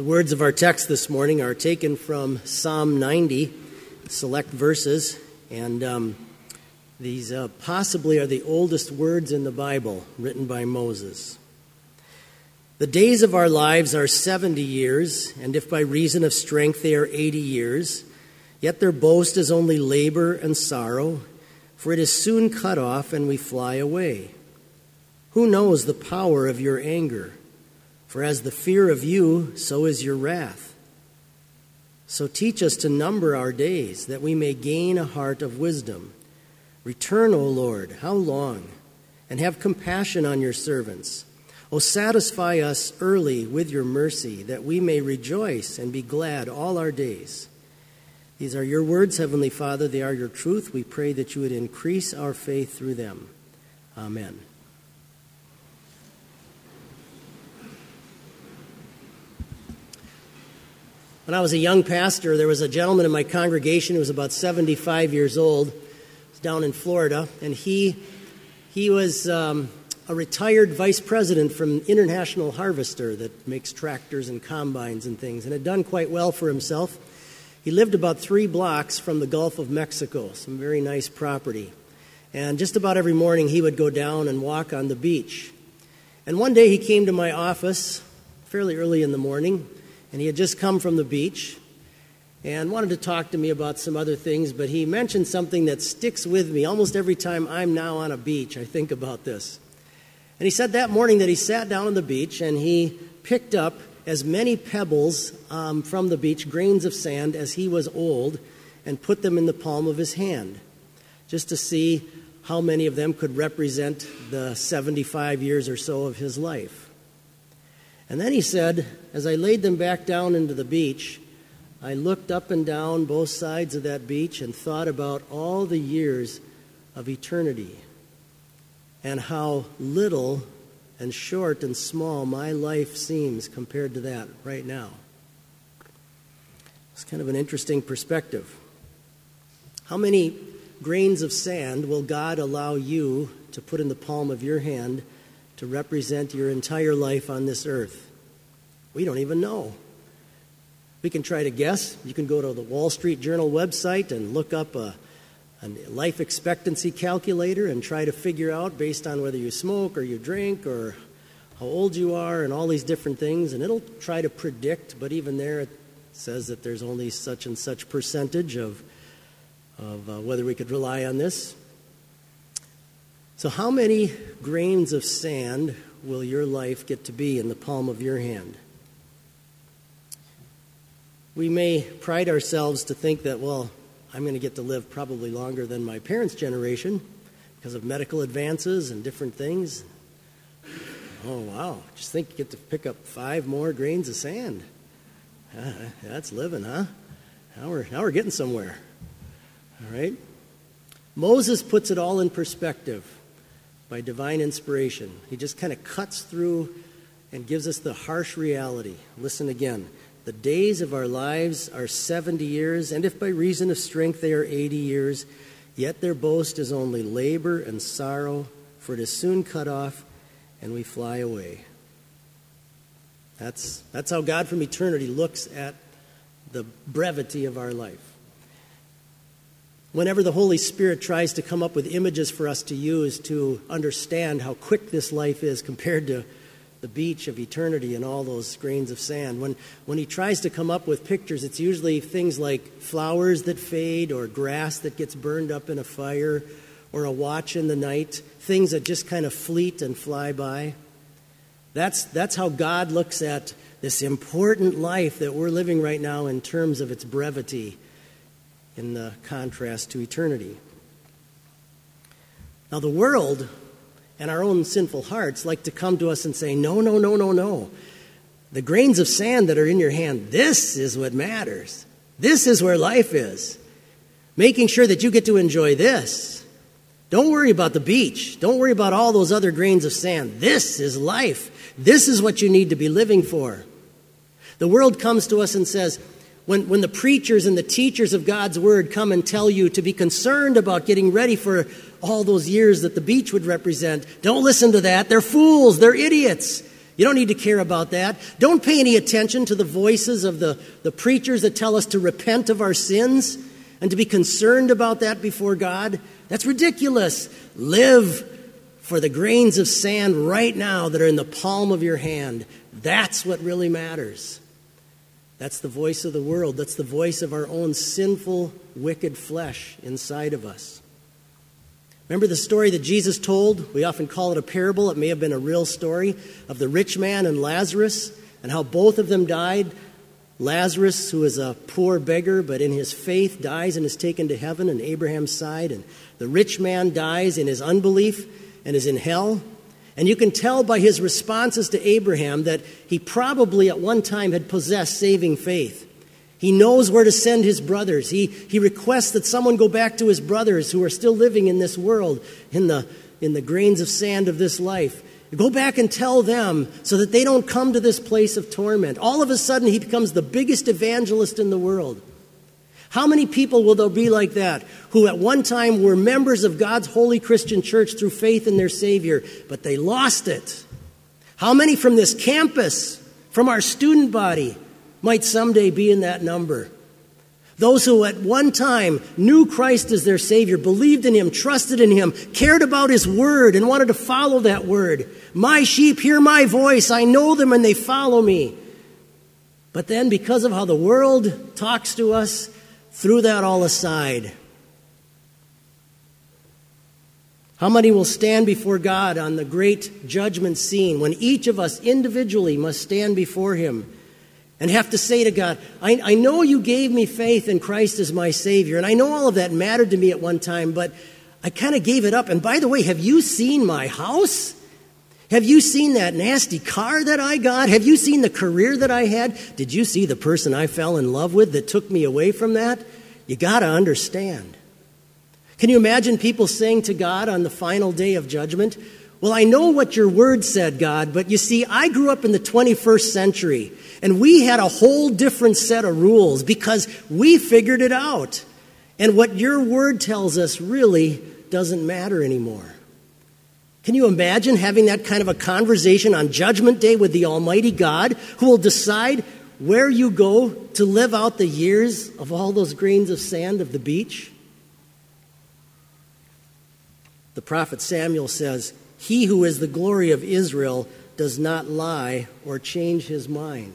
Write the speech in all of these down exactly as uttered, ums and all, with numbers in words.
The words of our text this morning are taken from Psalm ninety, select verses, and um, these uh, possibly are the oldest words in the Bible written by Moses. The days of our lives are seventy years, and if by reason of strength they are eighty years, yet their boast is only labor and sorrow, for it is soon cut off and we fly away. Who knows the power of your anger? For as the fear of you, so is your wrath. So teach us to number our days, that we may gain a heart of wisdom. Return, O Lord, how long? And have compassion on your servants. O satisfy us early with your mercy, that we may rejoice and be glad all our days. These are your words, Heavenly Father. They are your truth. We pray that you would increase our faith through them. Amen. When I was a young pastor, there was a gentleman in my congregation who was about seventy-five years old. He was down in Florida, and he he was um, a retired vice president from International Harvester that makes tractors and combines and things, and had done quite well for himself. He lived about three blocks from the Gulf of Mexico, some very nice property. And just about every morning he would go down and walk on the beach. And one day he came to my office fairly early in the morning, and he had just come from the beach and wanted to talk to me about some other things, but he mentioned something that sticks with me almost every time I'm now on a beach. I think about this. And he said that morning that he sat down on the beach and he picked up as many pebbles um, from the beach, grains of sand, as he was old, and put them in the palm of his hand, just to see how many of them could represent the seventy-five years or so of his life. And then he said, as I laid them back down into the beach, I looked up and down both sides of that beach and thought about all the years of eternity and how little and short and small my life seems compared to that right now. It's kind of an interesting perspective. How many grains of sand will God allow you to put in the palm of your hand to represent your entire life on this earth? We don't even know. We can try to guess. You can go to the Wall Street Journal website and look up a, a life expectancy calculator and try to figure out, based on whether you smoke or you drink or how old you are and all these different things, and it'll try to predict, but even there it says that there's only such and such percentage of, of uh, whether we could rely on this. So how many grains of sand will your life get to be in the palm of your hand? We may pride ourselves to think that, well, I'm going to get to live probably longer than my parents' generation because of medical advances and different things. Oh, wow. Just think you get to pick up five more grains of sand. Uh, that's living, huh? Now we're, now we're getting somewhere. All right? Moses puts it all in perspective by divine inspiration. He just kind of cuts through and gives us the harsh reality. Listen again. The days of our lives are seventy years, and if by reason of strength they are eighty years, yet their boast is only labor and sorrow, for it is soon cut off, and we fly away. That's, that's how God from eternity looks at the brevity of our life. Whenever the Holy Spirit tries to come up with images for us to use to understand how quick this life is compared to the beach of eternity and all those grains of sand, when, when he tries to come up with pictures, it's usually things like flowers that fade or grass that gets burned up in a fire or a watch in the night, things that just kind of fleet and fly by. That's, that's how God looks at this important life that we're living right now in terms of its brevity, in the contrast to eternity. Now, the world and our own sinful hearts like to come to us and say, no, no, no, no, no. The grains of sand that are in your hand, this is what matters. This is where life is. Making sure that you get to enjoy this. Don't worry about the beach. Don't worry about all those other grains of sand. This is life. This is what you need to be living for. The world comes to us and says, When, when the preachers and the teachers of God's word come and tell you to be concerned about getting ready for all those years that the beach would represent, don't listen to that. They're fools. They're idiots. You don't need to care about that. Don't pay any attention to the voices of the, the preachers that tell us to repent of our sins and to be concerned about that before God. That's ridiculous. Live for the grains of sand right now that are in the palm of your hand. That's what really matters. That's the voice of the world. That's the voice of our own sinful, wicked flesh inside of us. Remember the story that Jesus told? We often call it a parable. It may have been a real story of the rich man and Lazarus and how both of them died. Lazarus, who is a poor beggar, but in his faith dies and is taken to heaven in Abraham's side. And the rich man dies in his unbelief and is in hell. And you can tell by his responses to Abraham that he probably at one time had possessed saving faith. He knows where to send his brothers. He, he requests that someone go back to his brothers who are still living in this world, in the, in the grains of sand of this life. Go back and tell them so that they don't come to this place of torment. All of a sudden, he becomes the biggest evangelist in the world. How many people will there be like that who at one time were members of God's holy Christian church through faith in their Savior, but they lost it? How many from this campus, from our student body, might someday be in that number? Those who at one time knew Christ as their Savior, believed in Him, trusted in Him, cared about His Word, and wanted to follow that Word. My sheep hear my voice. I know them and they follow me. But then because of how the world talks to us, threw that all aside. How many will stand before God on the great judgment scene when each of us individually must stand before Him and have to say to God, I, I know you gave me faith in Christ as my Savior, and I know all of that mattered to me at one time, but I kind of gave it up. And by the way, have you seen my house? Have you seen that nasty car that I got? Have you seen the career that I had? Did you see the person I fell in love with that took me away from that? You got to understand. Can you imagine people saying to God on the final day of judgment, well, I know what your word said, God, but you see, I grew up in the twenty-first century, and we had a whole different set of rules because we figured it out. And what your word tells us really doesn't matter anymore. Can you imagine having that kind of a conversation on Judgment Day with the Almighty God who will decide where you go to live out the years of all those grains of sand of the beach? The prophet Samuel says, "He who is the glory of Israel does not lie or change his mind."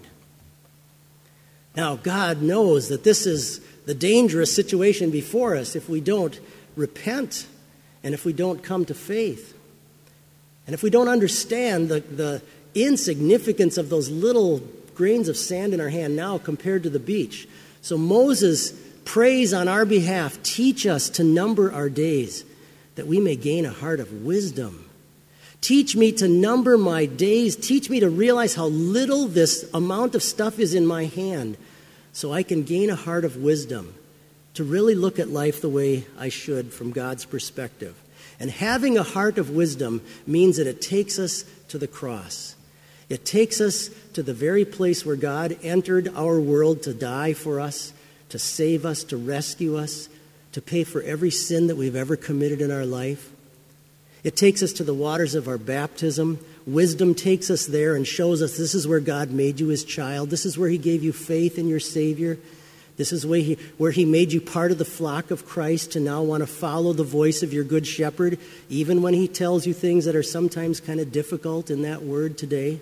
Now, God knows that this is the dangerous situation before us if we don't repent and if we don't come to faith. And if we don't understand the, the insignificance of those little grains of sand in our hand now compared to the beach. So Moses prays on our behalf, teach us to number our days, that we may gain a heart of wisdom. Teach me to number my days. Teach me to realize how little this amount of stuff is in my hand so I can gain a heart of wisdom to really look at life the way I should from God's perspective. And having a heart of wisdom means that it takes us to the cross. It takes us to the very place where God entered our world to die for us, to save us, to rescue us, to pay for every sin that we've ever committed in our life. It takes us to the waters of our baptism. Wisdom takes us there and shows us this is where God made you His child. This is where He gave you faith in your Savior. This is where he, where he made you part of the flock of Christ to now want to follow the voice of your good shepherd, even when he tells you things that are sometimes kind of difficult in that word today.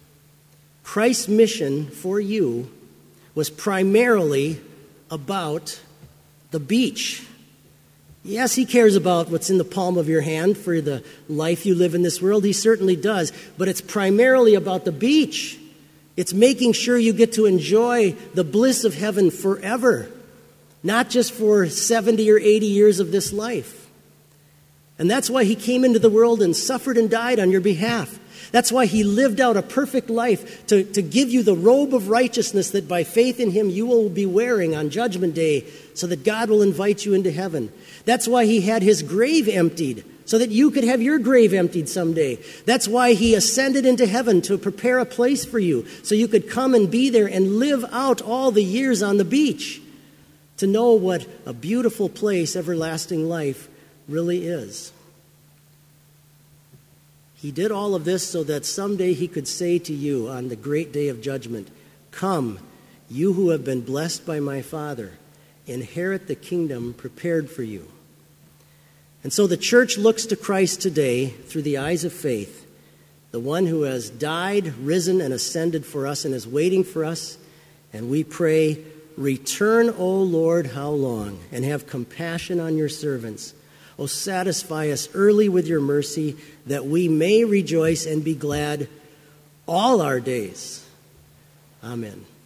Christ's mission for you was primarily about the beach. Yes, He cares about what's in the palm of your hand for the life you live in this world. He certainly does. But it's primarily about the beach. It's making sure you get to enjoy the bliss of heaven forever, not just for seventy or eighty years of this life. And that's why He came into the world and suffered and died on your behalf. That's why He lived out a perfect life to, to give you the robe of righteousness that by faith in Him you will be wearing on Judgment Day so that God will invite you into heaven. That's why He had His grave emptied so that you could have your grave emptied someday. That's why He ascended into heaven to prepare a place for you so you could come and be there and live out all the years on the beach to know what a beautiful place everlasting life really is. He did all of this so that someday he could say to you on the great day of judgment, "Come, you who have been blessed by my Father, inherit the kingdom prepared for you." And so the church looks to Christ today through the eyes of faith, the one who has died, risen, and ascended for us and is waiting for us. And we pray, "Return, O Lord, how long? And have compassion on your servants. O satisfy us early with your mercy, that we may rejoice and be glad all our days." Amen.